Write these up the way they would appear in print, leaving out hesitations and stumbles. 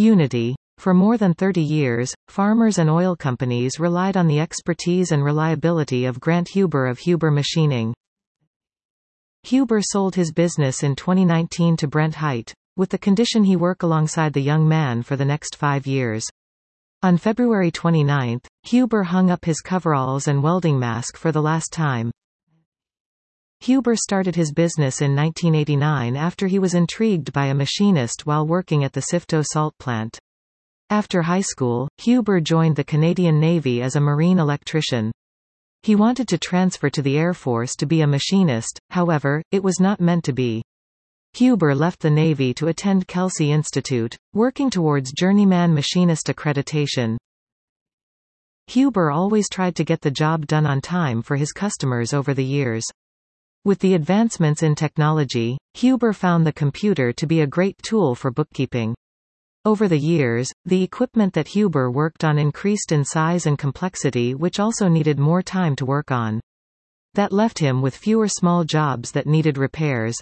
Unity. For more than 30 years, farmers and oil companies relied on the expertise and reliability of Grant Huber of Huber Machining. Huber sold his business in 2019 to Brent Hite, with the condition he work alongside the young man for the next 5 years. On February 29, Huber hung up his coveralls and welding mask for the last time. Huber started his business in 1989 after he was intrigued by a machinist while working at the Sifto salt plant. After high school, Huber joined the Canadian Navy as a marine electrician. He wanted to transfer to the Air Force to be a machinist, however, it was not meant to be. Huber left the Navy to attend Kelsey Institute, working towards journeyman machinist accreditation. Huber always tried to get the job done on time for his customers over the years. With the advancements in technology, Huber found the computer to be a great tool for bookkeeping. Over the years, the equipment that Huber worked on increased in size and complexity, which also needed more time to work on. That left him with fewer small jobs that needed repairs.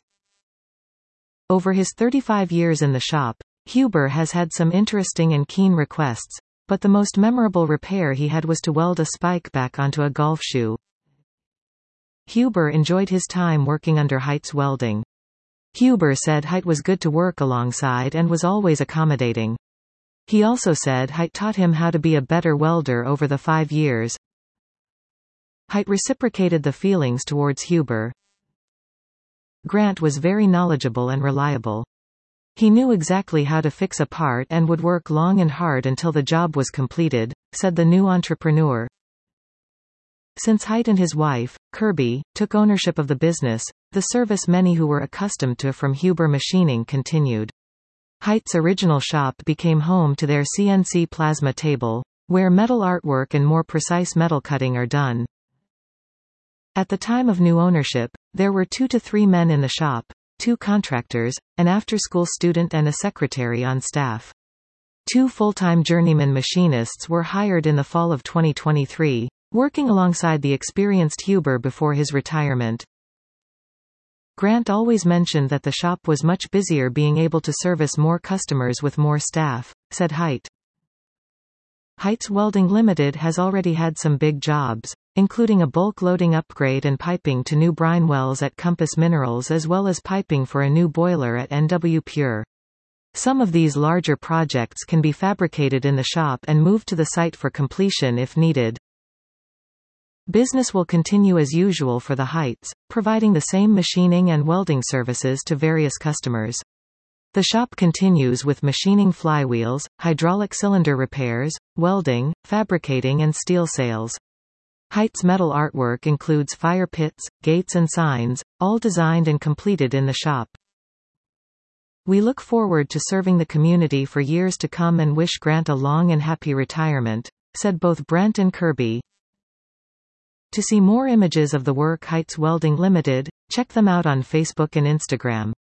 Over his 35 years in the shop, Huber has had some interesting and keen requests, but the most memorable repair he had was to weld a spike back onto a golf shoe. Huber enjoyed his time working under Hite's welding. Huber said Hite was good to work alongside and was always accommodating. He also said Hite taught him how to be a better welder over the 5 years. Hite reciprocated the feelings towards Huber. Grant was very knowledgeable and reliable. He knew exactly how to fix a part and would work long and hard until the job was completed, said the new entrepreneur. Since Hite and his wife, Kirby, took ownership of the business, the service many who were accustomed to from Huber Machining continued. Hite's original shop became home to their CNC plasma table, where metal artwork and more precise metal cutting are done. At the time of new ownership, there were 2 to 3 men in the shop, 2 contractors, an after-school student and a secretary on staff. 2 full-time journeyman machinists were hired in the fall of 2023. Working alongside the experienced Huber before his retirement. Grant always mentioned that the shop was much busier being able to service more customers with more staff, said Hite. Hite's Welding Limited has already had some big jobs, including a bulk loading upgrade and piping to new brine wells at Compass Minerals as well as piping for a new boiler at NW Pure. Some of these larger projects can be fabricated in the shop and moved to the site for completion if needed. Business will continue as usual for the Hites, providing the same machining and welding services to various customers. The shop continues with machining flywheels, hydraulic cylinder repairs, welding, fabricating and steel sales. Hite's metal artwork includes fire pits, gates and signs, all designed and completed in the shop. We look forward to serving the community for years to come and wish Grant a long and happy retirement, said both Brent and Kirby. To see more images of the work Hite's Welding Limited, check them out on Facebook and Instagram.